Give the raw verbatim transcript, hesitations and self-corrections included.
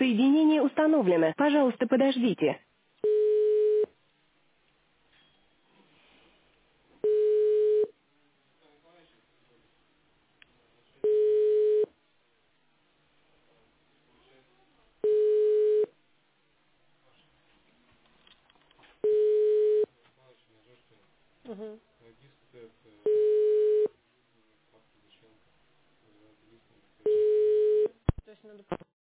Соединение установлено. Пожалуйста, подождите. Мгм. То есть надо